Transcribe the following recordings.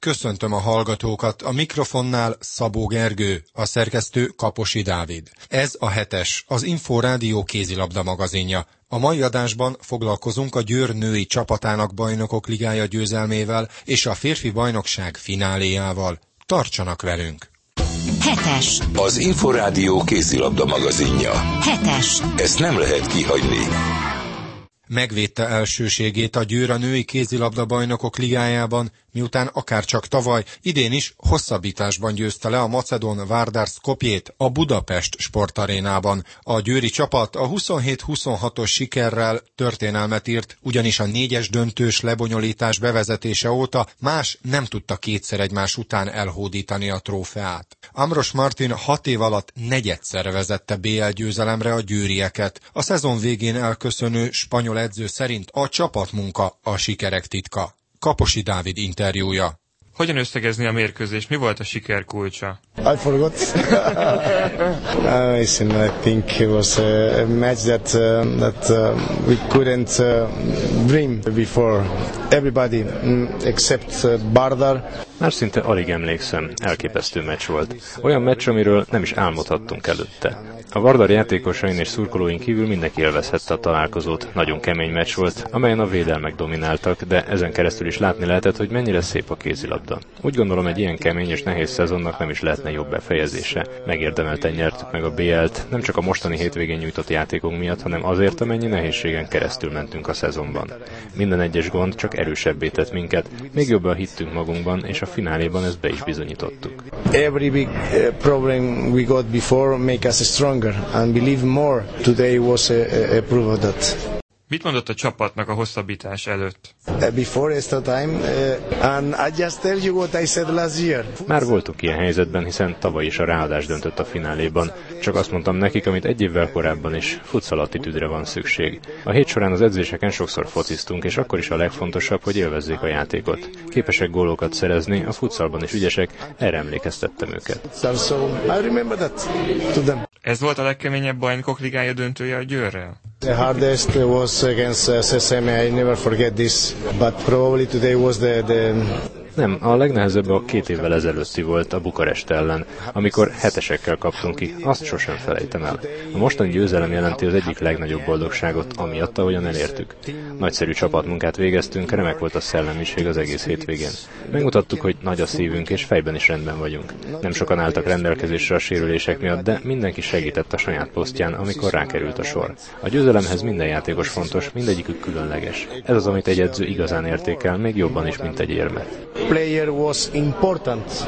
köszöntöm a hallgatókat, a mikrofonnál Szabó Gergő, a szerkesztő Kaposi Dávid. Ez a hetes, az Inforádió kézilabda magazinja. A mai adásban foglalkozunk a Győr női csapatának Bajnokok Ligája győzelmével és a férfi bajnokság fináléjával. Tartsanak velünk! Hetes. Az Inforádió kézilabda magazinja. Hetes. Ezt nem lehet kihagyni. Megvédte elsőségét a Győr a női kézilabda Bajnokok Ligájában, miután akárcsak tavaly, idén is hosszabbításban győzte le a macedón Vardar Skopjét a Budapest sportarénában. A győri csapat a 27-26-os sikerrel történelmet írt, ugyanis a 4-es döntős lebonyolítás bevezetése óta más nem tudta kétszer egymás után elhódítani a trófeát. Ambros Martin 6 év alatt negyedszer vezette BL győzelemre a győrieket. A szezon végén elköszönő spanyol edző szerint a csapatmunka a sikerek titka. Kaposi Dávid interjúja. Hogyan összegezni a mérkőzést? Mi volt a siker kulcsa? I forgot. I think it was a match that we couldn't dream before. Everybody except Vardar. Már szinte alig emlékszem, elképesztő meccs volt. Olyan meccs, amiről nem is álmodhattunk előtte. A Vardar játékosain és szurkolóin kívül mindenki élvezhette a találkozót. Nagyon kemény meccs volt, amelyen a védelmek domináltak, de ezen keresztül is látni lehetett, hogy mennyire szép a kézilabda. Úgy gondolom, egy ilyen kemény és nehéz szezonnak nem is lehetne jobb befejezése. Megérdemelten nyertük meg a BL-t, nem csak a mostani hétvégén nyújtott játékunk miatt, hanem azért, amennyi nehézségen keresztül mentünk a szezonban. Minden egyes gond csak erősebbé tett minket, még jobban hittünk magunkban, és a fináléban ezt be is bizonyítottuk. Every big problem we got before make us stronger and believe more. Today was a proof of that. Mit mondott a csapatnak a hosszabbítás előtt? Before extra time, and I just tell you what I said last year. Már voltunk ilyen helyzetben, hiszen tavaly is a ráadás döntött a fináléban. Csak azt mondtam nekik, amit egy évvel korábban is, futsal attitűdre van szükség. A hét során az edzéseken sokszor fociztunk, és akkor is a legfontosabb, hogy élvezzék a játékot. Képesek gólokat szerezni, a futszalban is ügyesek, erre emlékeztettem őket. So I remember that to them. Ez volt a legkeményebb Bajnokok Ligája döntője a Győrrel? The hardest was against SSM. I never forget this, but probably today was the Nem, a legnehezebb a 2 évvel ezelőtti volt a Bukarest ellen, amikor hetesekkel kaptunk ki, azt sosem felejtem el. A mostani győzelem jelenti az egyik legnagyobb boldogságot, amiatt, ahogyan elértük. Nagyszerű csapatmunkát végeztünk, remek volt a szellemiség az egész hétvégén. Megmutattuk, hogy nagy a szívünk, és fejben is rendben vagyunk. Nem sokan álltak rendelkezésre a sérülések miatt, de mindenki segített a saját posztján, amikor rákerült a sor. A győzelemhez minden játékos fontos, mindegyikük különleges. Ez az, amit egy edző igazán értékel, még jobban is, mint egy érmet. Player was important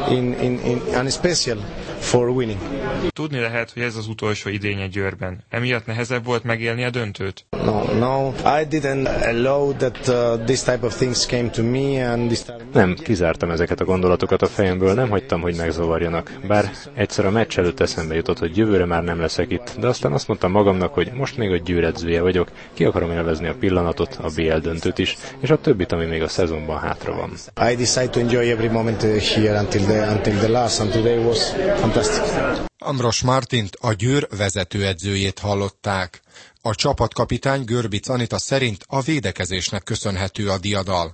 and special for winning. Tudni lehet, hogy ez az utolsó idénye Győrben. Emiatt nehezebb volt megélni a döntőt? No, I didn't allow that this type of things came to me and this time... Nem, kizártam ezeket a gondolatokat a fejemből, nem hagytam, hogy megzavarjanak. Bár egyszer a meccs előtt eszembe jutott, hogy jövőre már nem leszek itt, de aztán azt mondtam magamnak, hogy most még a Győr edzője vagyok, ki akarom élvezni a pillanatot, a BL döntőt is, és a többit, ami még a szezonban hátra van. I decided to enjoy every moment here until the last, and today was fantastic. Ambros Martint, a Győr vezetőedzőjét hallották. A csapatkapitány Görbic Anita szerint a védekezésnek köszönhető a diadal.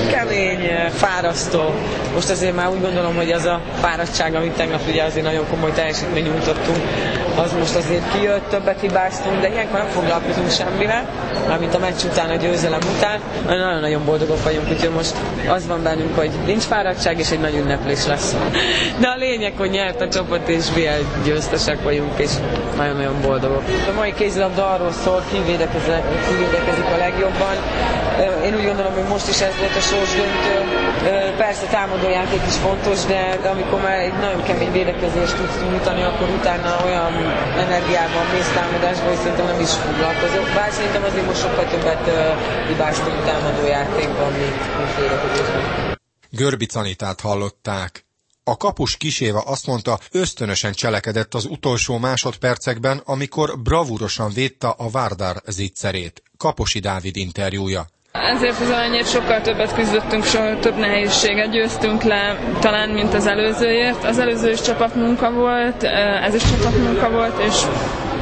Kemény, fárasztó. Most azért már úgy gondolom, hogy az a fáradtság, amit tegnap ugye azért nagyon komoly teljesítményt nyújtottunk, az most azért kijött, többet hibáztunk, de ilyenkor nem foglalkozunk semmivel, mármint a meccs után, a győzelem után. Nagyon-nagyon boldogok vagyunk, úgyhogy most az van bennünk, hogy nincs fáradtság, és egy nagy ünneplés lesz. De a lényeg, hogy nyert a csapat, és BL győztesek vagyunk, és nagyon-nagyon boldogok. A mai kézilabda arról szól, ki védekezik a legjobban. Én úgy gondolom, hogy most is ez volt a sorsdöntő. Persze támadójáték is fontos, de amikor már egy nagyon kemény védekezést tudsz nyújtani, akkor utána olyan energiában mész támadásba, hogy szerintem nem is foglalkozok. Bár szerintem azért most sokkal többet hibáztunk támadójátékban, mint védekezésben. Görbic Anitát hallották. A kapus Kis Éva azt mondta, ösztönösen cselekedett az utolsó másodpercekben, amikor bravúrosan védte a Vardar zicserét. Kaposi Dávid interjúja. Ezért az elejéért sokkal többet küzdöttünk, sokkal több nehézséget győztünk le talán, mint az előzőért. Az előző is csapatmunka volt, ez is csapatmunka volt, és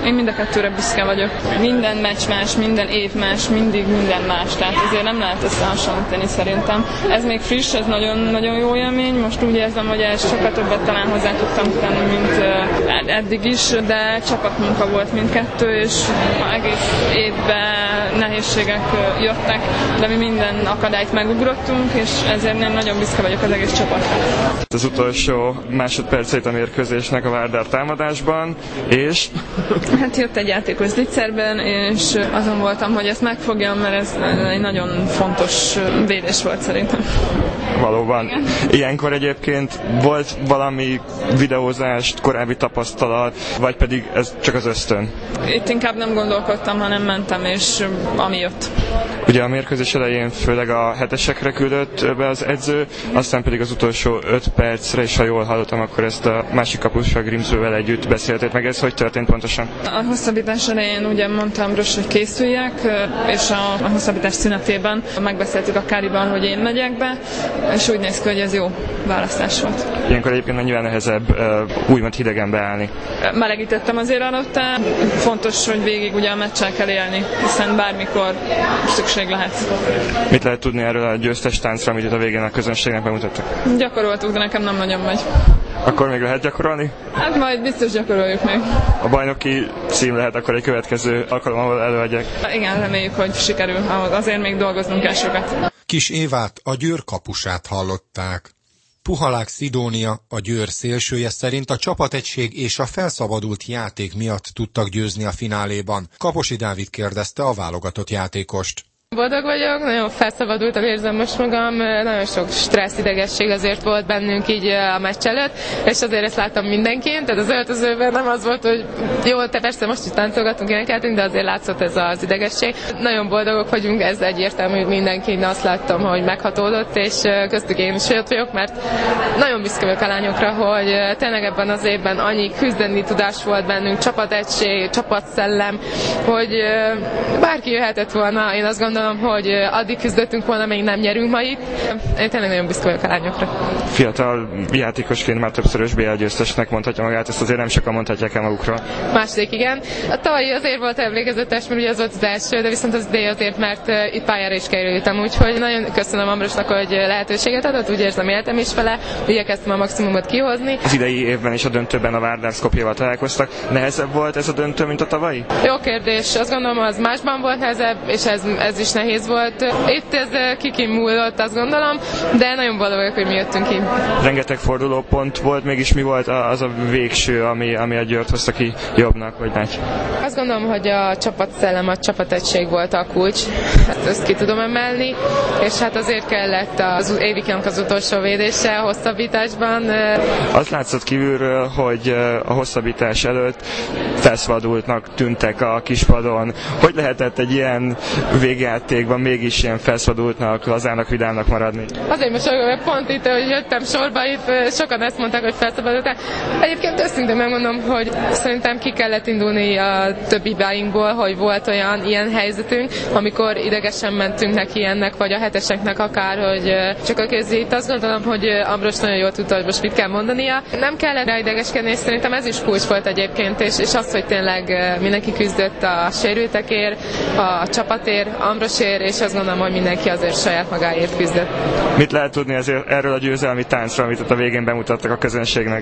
Én mind a kettőre büszke vagyok. Minden meccs más, minden év más, mindig minden más. Tehát azért nem lehet összehasonlítani szerintem. Ez még friss, ez nagyon jó élmény. Most úgy érzem, hogy sokkal többet talán hozzá tudtam tenni, mint eddig is, de csapatmunka volt mindkettő, és egész évben nehézségek jöttek, de mi minden akadályt megugrottunk, és ezért én nagyon büszke vagyok az egész csapatra. Az utolsó másodperceit a mérkőzésnek a Vardar támadásban, és... Hát jött egy játékos zicserben, és azon voltam, hogy ezt megfogjam, mert ez egy nagyon fontos védés volt szerintem. Valóban. Igen. Ilyenkor egyébként volt valami videózást, korábbi tapasztalat, vagy pedig ez csak az ösztön? Itt inkább nem gondolkodtam, hanem mentem, és ami jött. Ugye a mérkőzés elején főleg a hetesekre küldött be az edző, aztán pedig az utolsó 5 percre, és ha jól hallottam, akkor ezt a másik kapussal Grimsővel együtt beszélték meg. Ez hogy történt pontosan? A hosszabbítás elején ugye mondtam Ambrosra, hogy készüljek, és a hosszabbítás szünetében megbeszéltük a Káriban, hogy én megyek be, és úgy néz ki, hogy ez jó választás volt. Ilyenkor egyébként mennyivel nehezebb úgymond hidegen beállni? Melegítettem azért alatta. Fontos, hogy végig ugye a meccsel kell élni, hiszen bármikor szükség lehet. Mit lehet tudni erről a győztes táncra, amit itt a végén a közönségnek bemutattak? Gyakoroltuk, de nekem nem nagyon megy. Akkor még lehet gyakorolni? Hát majd biztos gyakoroljuk még. A bajnoki cím lehet akkor egy következő alkalom, ahol előadják? Igen, reméljük, hogy sikerül. Azért még dolgoznunk kell sokat. Kis Évát, a Győr kapusát hallották. Puhalák Szidónia, a Győr szélsője szerint a csapategység és a felszabadult játék miatt tudtak győzni a fináléban. Kaposi Dávid kérdezte a válogatott játékost. Boldog vagyok, nagyon felszabadultam érzem most magam, nagyon sok stressz, idegesség azért volt bennünk így a meccs előtt, és azért ezt láttam mindenként, tehát az öltözőben nem az volt, hogy jó, te persze most is táncolgatunk, énekeltünk, de azért látszott ez az idegesség. Nagyon boldogok vagyunk, ez egyértelmű, hogy mindenki azt láttam, hogy meghatódott, és köztük én is ott vagyok, mert nagyon büszke vagyok a lányokra, hogy tényleg ebben az évben annyi küzdeni tudás volt bennünk, csapategység, csapatszellem, hogy bárki jöhetett volna, én azt gondolom, hogy addig küzdöttünk volna, még nem nyerünk ma itt. Én tényleg nagyon büszke vagyok a lányokra. Fiatal játékosként már többszörös BL győztesnek mondhatja magát, ezt azért nem sokan mondhatják el magukról. Második, igen. A tavalyi azért volt emlékezetes, mert ugye az volt az első, de viszont az idei azért, mert itt pályára is kerültem, úgyhogy nagyon köszönöm Ambrosnak, hogy lehetőséget adott, úgy érzem, éltem is vele, igyekeztem a maximumot kihozni. Az idei évben és a döntőben a Vardar Skopjéval találkoztak. Nehezebb volt ez a döntő, mint a tavalyi? Jó kérdés. Azt gondolom, az másban volt nehezebb, és ez is nehéz volt. Itt ez kikimúlott, azt gondolom, de nagyon boldog vagyok, hogy mi jöttünk ki. Rengeteg fordulópont volt, mégis mi volt az a végső, ami a Győrt hozta ki jobbnak, vagy nem? Azt gondolom, hogy a csapatszellem, a csapategység volt a kulcs. Ezt ki tudom emelni, és hát azért kellett az Évikének az utolsó védése a hosszabbításban. Az látszott kívülről, hogy a hosszabbítás előtt felszabadultnak tűntek a kispadon. Hogy lehetett egy ilyen végjátékban mégis ilyen felszabadultnak, lazának, vidámnak maradni? Azért most pont itt, hogy jöttem sorba, itt sokan ezt mondták, hogy felszabadultál. Egyébként őszintén megmondom, hogy szerintem ki kellett indulni a többi hibáinkból, hogy volt olyan ilyen helyzetünk, amikor idegesen mentünk neki ennek, vagy a heteseknek akár, hogy csak a kézi. Itt azt gondolom, hogy Ambros nagyon jól tudta, hogy most mit kell mondania. Nem kellett rá idegeskedni, és szerintem ez is kulcs volt egyébként, és az, hogy tényleg mindenki küzdött a sérültekért, a csapatért, Ambrosért, és azt gondolom, hogy mindenki azért saját magáért küzdött. Mit lehet tudni erről a győzelmi táncra, amit ott a végén bemutattak a közönségnek?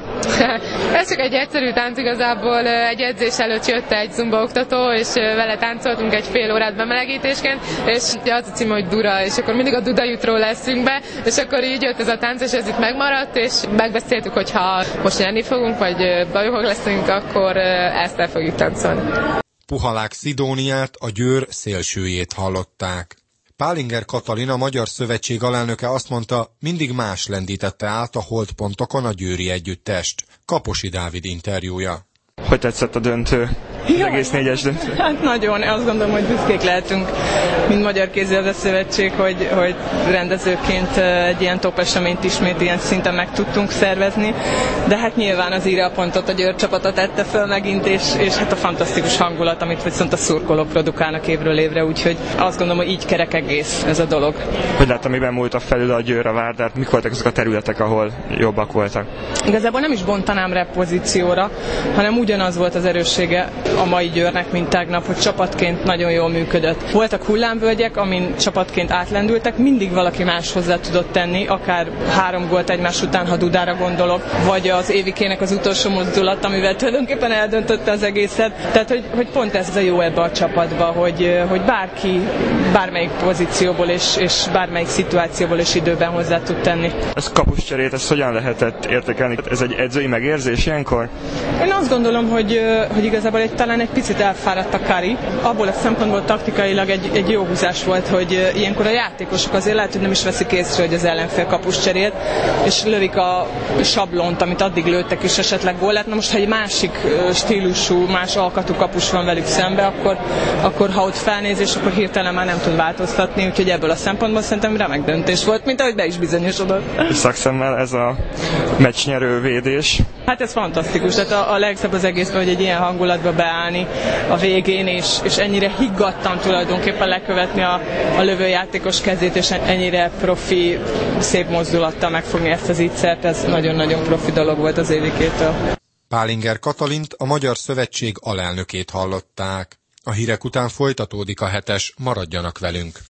Ez csak egy egyszerű tánc igazából. Egy edzés előtt jött egy zumba oktató, és vele táncoltunk egy fél órát bemelegítésként, és az a cím, hogy Dura, és akkor mindig a Duda jut róla eszünkbe, és akkor így jött ez a tánc, és ez itt megmaradt, és megbeszéltük, hogy ha most nyerni fogunk, vagy bajok leszünk, akkor ezt el fogjuk táncolni. Puhalák Szidóniát, a Győr szélsőjét hallották. Pálinger Katalin, a Magyar Szövetség alelnöke azt mondta, mindig más lendítette át a holdpontokon a győri együttest. Kaposi Dávid interjúja. Hogy tetszett a döntő? Az egész 4-es döntő? Hát nagyon, azt gondolom, hogy büszkék lehetünk, mint Magyar Kézilabda Szövetség, hogy rendezőként egy ilyen top eseményt ismét ilyen szinten meg tudtunk szervezni, de hát nyilván az írjapontot a Győr csapata tette föl megint, és hát a fantasztikus hangulat, amit viszont a szurkolók produkálnak évről évre, úgyhogy azt gondolom, hogy így kerek egész ez a dolog. Hogy láttam, miben múlt a felül a Győr, a Vardar, mik voltak azok a területek, ahol jobbak voltak? Igazából nem is bontanám rá pozícióra, hanem ugyanaz volt az erőssége a mai Győrnek, mint tegnap, hogy csapatként nagyon jól működött. Voltak hullámvölgyek, amin csapatként átlendültek, mindig valaki más hozzá tudott tenni, akár 3 gólt egymás után, ha Dudára gondolok, vagy az Évikének az utolsó mozdulat, amivel tulajdonképpen eldöntötte az egészet. Tehát, hogy pont ez a jó ebbe a csapatba, hogy bárki bármelyik pozícióból és bármelyik szituációból és időben hozzá tud tenni. Ez kapuscserét, ezt hogyan lehetett értékelni? Ez egy edzői megérzés ilyenkor? Én azt gondolom, hogy igazából talán egy picit elfáradt a Kari. Abból a szempontból taktikailag egy jó húzás volt, hogy ilyenkor a játékosok azért lehet, hogy nem is veszik észre, hogy az ellenfél kapuscserélt, és lövik a sablont, amit addig lőttek, és esetleg gól lett. Na most, ha egy másik stílusú, más alkatú kapus van velük szembe, akkor ha ott felnézés, akkor hirtelen már nem tud változtatni, úgyhogy ebből a szempontból szerintem remek döntés volt, mint ahogy be is bizonyosodott. Szakszemmel ez a meccsnyerő védés. Hát ez fantasztikus, tehát a legszebb az egészben, hogy egy ilyen hangulatba beállni a végén, és ennyire higgadtan tulajdonképpen lekövetni a lövőjátékos kezét, és ennyire profi, szép mozdulattal megfogni ezt az ígyszert, ez nagyon-nagyon profi dolog volt az Évikétől. Pálinger Katalint, a Magyar Szövetség alelnökét hallották. A hírek után folytatódik a hetes, maradjanak velünk!